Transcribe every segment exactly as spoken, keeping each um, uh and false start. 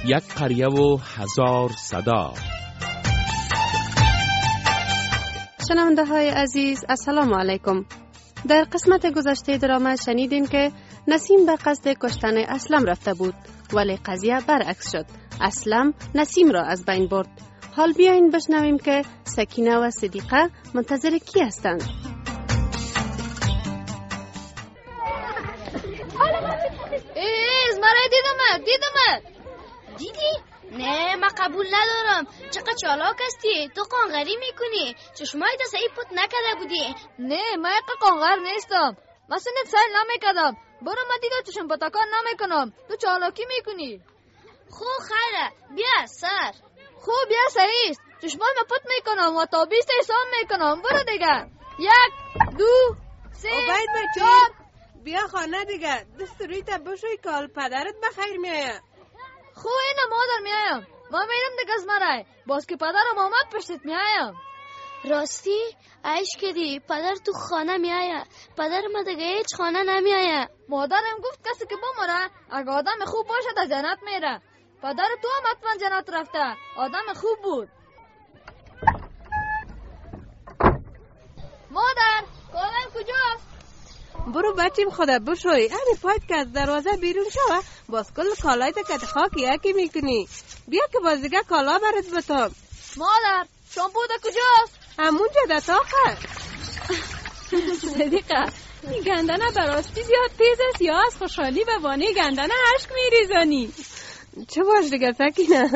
یک قریه و هزار صدا. شنونده های عزیز السلام علیکم. در قسمت گذشته درامه شنیدین که نسیم به قصد کشتن اسلم رفته بود ولی قضیه برعکس شد. اسلم نسیم را از بین برد. حال بیاین بشنویم که سکینه و صدیقه منتظر کی هستند. ایز مرای دیدم دیدم دیدی؟ نه ما قبول ندارم. چقدر چالاک هستی، تو قانغری میکنی. چشمای دست ای پت نکده بودی. نه ما یک قانغر نیستم، من سنت سیل نمیکدم. برو ما دیگه چشم پتکان نمیکنم، تو چالاکی میکنی. خو خیره بیا سر. خو بیا سریست، چشمای ما پت میکنم و تا بیست حساب میکنم. برو دیگه. یک دو سه عبید بچه چار. بیا خانه دیگه. دست روی تبشوی کال پدرت بخیر میایه. خو اینه مادر میایم، ما میرم دیگه از مرای. باز که پدرم آمد پشتت میایم. راستی؟ عیش کردی، پدر تو خانه میایه. پدر ما دیگه هیچ خانه نمیایه. مادرم گفت کسی که بمره اگه آدم خوب باشه تا جنت میره. پدر تو هم حتما جنت رفته، آدم خوب بود. مادر کالم کجاست؟ برو بچیم خدا بشوی. همین پایت که از دروازه بیرون شوه باز کل کالای تا کت خاکی یکی میکنی. بیا که باز دیگه کالا برد بتام. مادر شامپو دا کجاست؟ همون جده تاخه. صدیقه این گندنه براستی زیاد تیز است یا از خوشحالی به وانه گندنه عشق میریزانی؟ چه باش دیگه سکینه.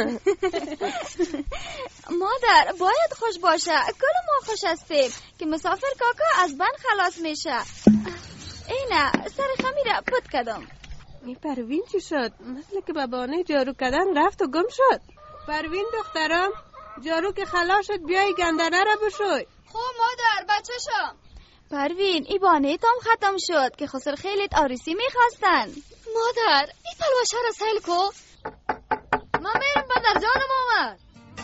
مادر باید خوش باشه، کل ما خوش هستیم که مسافر کاکا از بند خلاص میشه. اینه سر خمیره پت کدم. این پروین چی شد؟ مثل که بابانه جارو کردن رفت و گم شد. پروین دخترم جارو که خلاص شد بیای گندنه را بشوی. خب مادر بچه شم. پروین ای بانه تام ختم شد که خسر خیلیت آریسی میخواستن. مادر ای پلوشه را سیل کو. من میرم بدر جانم آمد.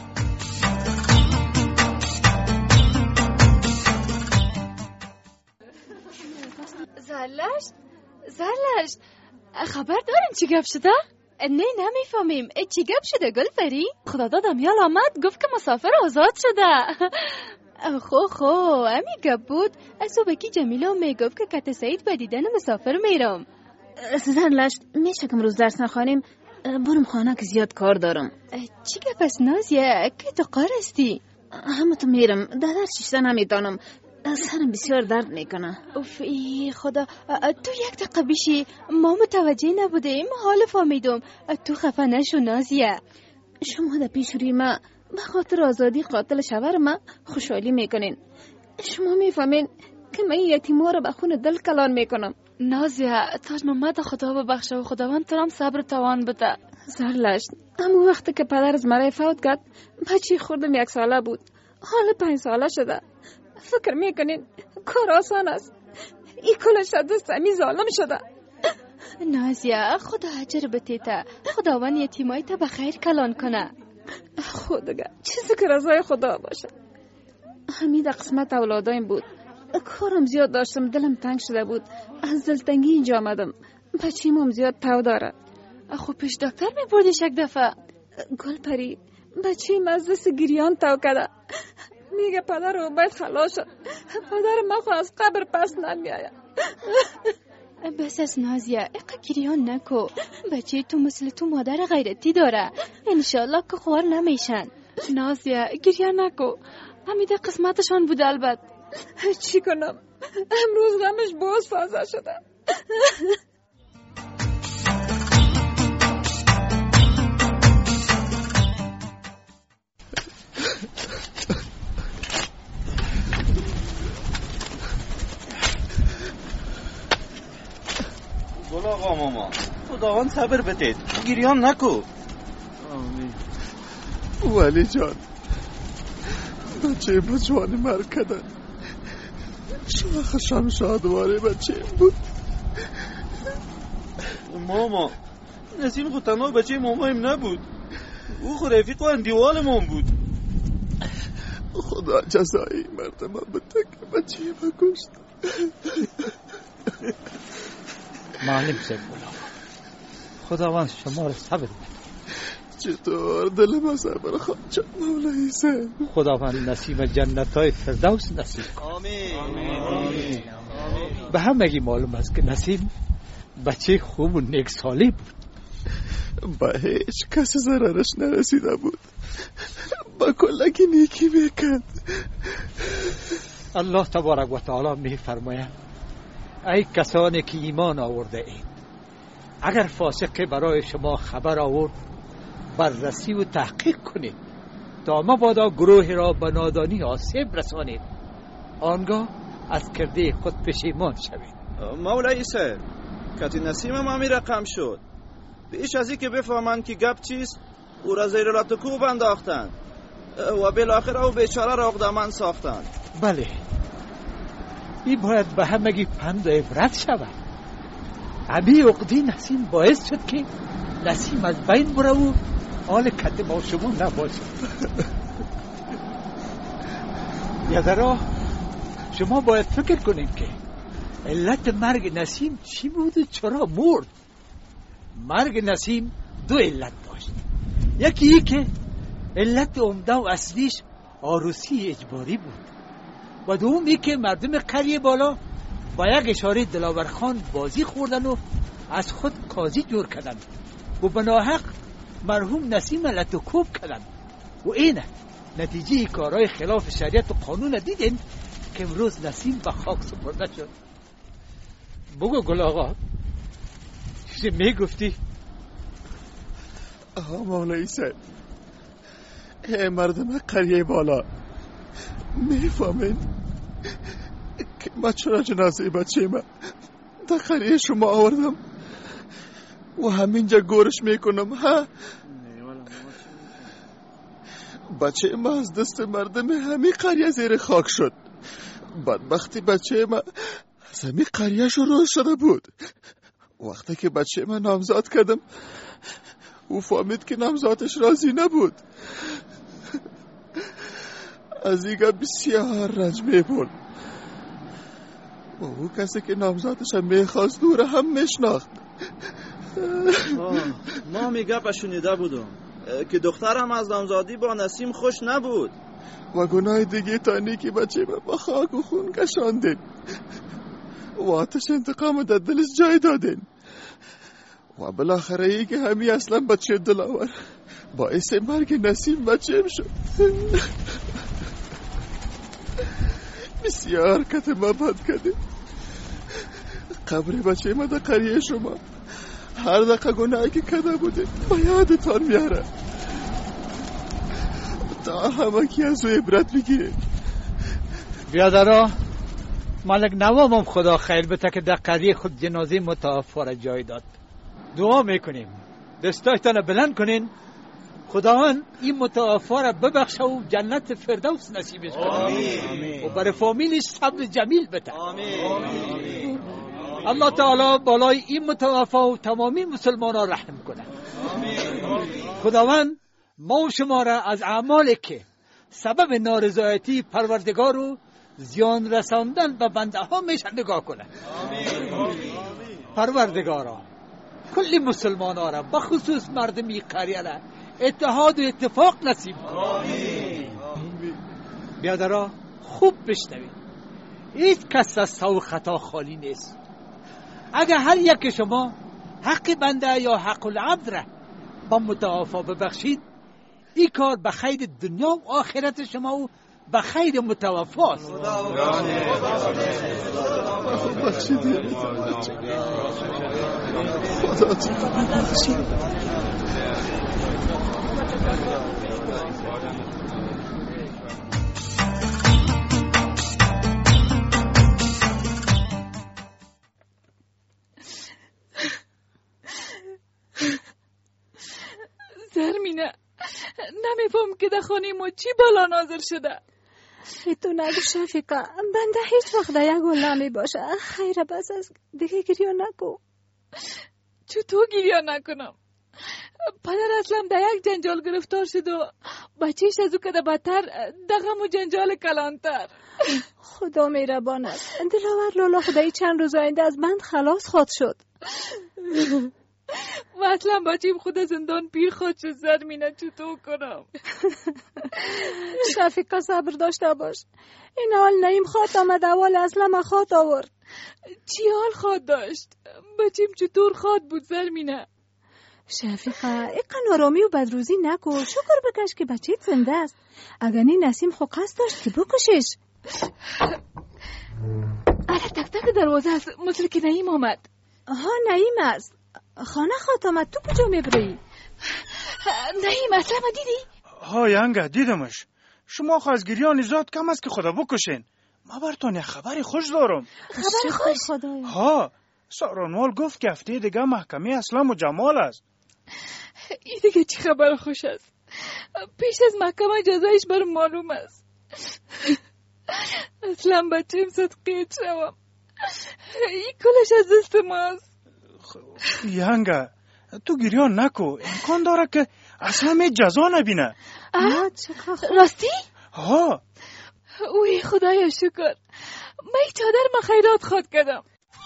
زرلشت زرلشت خبر داریم چی گپ شده؟ نه نمیفهمیم. چی گپ شده گلپری؟ خدا دادم یال آمد گفت که مسافر آزاد شده. خو خو امی گپ بود. صبحکی جمیله میگفت که کت سعید به دیدن مسافر میرم. زرلشت میشه که امروز درس نخوانیم؟ برم خانه که زیاد کار دارم. چی گپ است نازیه که تو قار هستی؟ همه تو میرم در درس چیشته نمیتانم، سرم بسیار درد میکنه. اوف ای خدا، تو یک دقیقه بیشی ما متوجه نبودیم، حال فهمیدم. تو خفه نشو نازیه. شما در پیش روی ما به خاطر آزادی قاتل شوهر ما خوشحالی میکنین. شما میفهمین که من یتیما رو به خون دل کلان میکنم. نازیه تاج محمد خدا ببخشه و خداوند تو هم صبر توان بده. زرلشت اما وقتی که پدر از مرای فوت کرد بچه خودم یک ساله بود، حالا پنج ساله شده. فکر میکنین کار آسان است؟ این کلش دست امی ظالم شده. نازیه خدا اجر بتیته، خداوند یتیمای تا بخیر کلان کنه. خداگه چیزی که رضای خدا باشه. همین قسمت اولادایم بود. کارم زیاد داشتم، دلم تنگ شده بود، از دلتنگی اینجا آمدم. بچیم هم زیاد تاو داره. خب پیش دکتر می بردیش یک دفعه؟ گل پری بچیم از دست گریان تاو کده. میگه پدر رو باید خلاص شد. پدر ما خو از قبر پس نمیاید. بس از نازیه اقا گریان نکو. بچه تو مثل تو مادر غیرتی داره، انشالله که خوار نمیشن. نازیه گریان نکو، همیده قسمتشان بود. البته چی کنم امروز غمش باز فازه شده. گل آقا ماما خداوند صبر بدید، گریان نکو. آمین. ولی جان بچه با جوانی مرگ کردن. شما خشم شادواره بچه بود. ماما نسیم خود تنها بچه مامایم نبود، او خود رفیق و اندیوالمون بود. خدا جزایی مردم بده که بچه ما کشت. معلم سید مولا، خداوند شما رو صبر بده. چطور دلم از ابر خواهد شد مولای حسین؟ خداوند نسیم جنتای فردوس نصیب کن. آمین آمین. به همگی معلوم است که نسیم بچه خوب و نیک سالی بود. با هیچ کسی ضررش نرسیده بود، با کلکی نیکی میکرد. الله تبارک و تعالی می فرماید ای کسانی که ایمان آورده اید، اگر فاسقی برای شما خبر آورد بررسی و تحقیق کنید تا مبادا گروه را به نادانی آسیب رسانید، آنگاه از کرده خود پشیمان شوید. مولای عیسی کتی نسیم ما می رقم شد. پیش از این که بفهمند که گپ چیست او را زیر لاتکوب انداختند و بالاخره او بیچاره را عقده‌مند ساختند. بله، این باید به همگی پند و عبرت شود. ابی عقدی نسیم باعث شد که نسیم از بین بره و حال کت ما شما نباشه. یادرا شما باید فکر کنید که علت مرگ نسیم چی بود و چرا مرد. مرگ نسیم دو علت داشت. یکی ای که علت عمده و اصلیش عروسی اجباری بود و دومی که مردم قریه بالا با یک اشاره دلاورخان بازی خوردن و از خود قاضی جور کردن و بناحق مرحوم نسیم لطوکوب کردن و اینه نتیجه کارهای خلاف شریعت و قانون دیدین که امروز نسیم به خاک سپرده شد. بگو گل آقا چیزی میگفتی؟ آها مولای سید، ای مردم قریه بالا، میفهمین که ما چرا جنازه بچه ما در قریه شما آوردم و همینجا گورش میکنم؟ ها؟ بچه ما از دست مردم همین قریه زیر خاک شد. بدبختی بچه ما از همین قریه شو روز شده بود. وقتی که بچه ما نامزاد کردم او فهمید که نامزادش راضی نبود. از ایگه بسیار رنج میبود و او کسی که نامزادش هم میخواست دوره هم میشناخت. ما میگه پشونیده بودم که دخترم از نامزادی با نسیم خوش نبود و گناه دیگه تانی که بچه ما با خاک و خون کشاندین و آتش انتقام در دلش جای دادین و بالاخره ای که همی اصلا بچه دلاور باعث مرگ نسیم بچه شد. بسیار کت ما بد کردیم. قبر بچه ما در قریه شما هر دقیقه گناهی که کده بودیم با یادتان میاره تا همه کی از او عبرت بگیریم. بیادرها ملک نوامم خدا خیر بده که در قریه خود جنازه متوفا را جای داد. دعا میکنیم دستایتان بلند کنین خداوند این متوفا را ببخشه و جنت فردوس نصیبش کنه و برای فامیلش صبر جمیل بده. آمین. الله تعالی بالای این متوفا و تمامی مسلمانان رحم کنه. خداوند ما و شما را از اعمالی که سبب نارضایتی پروردگار و زیان رساندن به بنده ها میشه نگاه کنه. پروردگارا کل مسلمان ها را بخصوص مردمی قریه را اتحاد و اتفاق نصیب کن. بیادرها خوب بشنوید، هیچ کس از سو خطا خالی نیست. اگر هر یک شما حق بنده یا حق العبد را با متوفا ببخشید این کار به خیر دنیا و آخرت شما و به خیر متوفاست. زرمینه نمیفهم که در خانه ما چی بالا نازل شده. تو نگو شفیقه، بنده هیچ وقت در یک گل نمی باشه. خیره بس از دیگه گریه نکو. چطور گریه نکنم؟ پدر اصلا در یک جنجال گرفتار شد و بچهش از او کده بدتر در غم و جنجال کلانتر. خدا مهربان است. دلاور لالا خدایی چند روز آینده از بند خلاص خواد شد. و اصلا بچیم خود زندان پیر خود چه زرمینه چطور کنم؟ شفیقه صبر داشته باش. این حال نعیم خواد آمد اول اصلا خواد آورد. چی حال خواد داشت؟ بچیم چطور خواد بود زرمینه؟ شفیقه ایقا نارامی و بدروزی نکن. شکر بکش که بچه‌ت زنده است. اگر نی نسیم خو قصد داشت که بکشش. آره تک تک دروازه است. مثل که نعیم آمد. ها نعیم است. خانه خواد آمد. تو کجا میبری؟ نعیم اصلا ما دیدی؟ ها ینگه دیدمش. شما خو از گریان زاد کم است که خدا بکشین. ما براتون یه خبری خوش دارم. خبر خوش؟ ها سارانوال گفت که هفته دیگه محکمه اسلام و جمال است. این دیگه چی خبر خوش است؟ پیش از محکمه جزایش برام معلوم است. اصلا بچه‌م صدقیت شوم. این کلش از دست ماست. ینگه تو گریان نکو. امکان داره که اصلا می جزا نبینه. راستی؟ ها اوی خدایا شکر. من چادر ما خیرات خود کردم.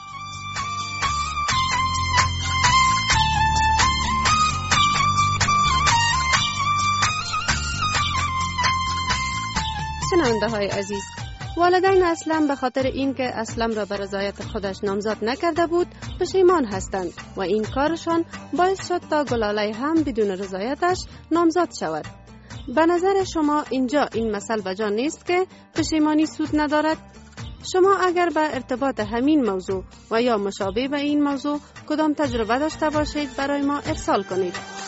شنونده های عزیز، والدین اسلم به خاطر اینکه اسلم را به رضایت خودش نامزد نکرده بود پشیمان هستند و این کارشان باعث شد تا گلاله هم بدون رضایتش نامزد شود. به نظر شما اینجا این مثل بجا نیست که پشیمانی سود ندارد؟ شما اگر به ارتباط همین موضوع و یا مشابه به این موضوع کدام تجربه داشته باشید برای ما ارسال کنید.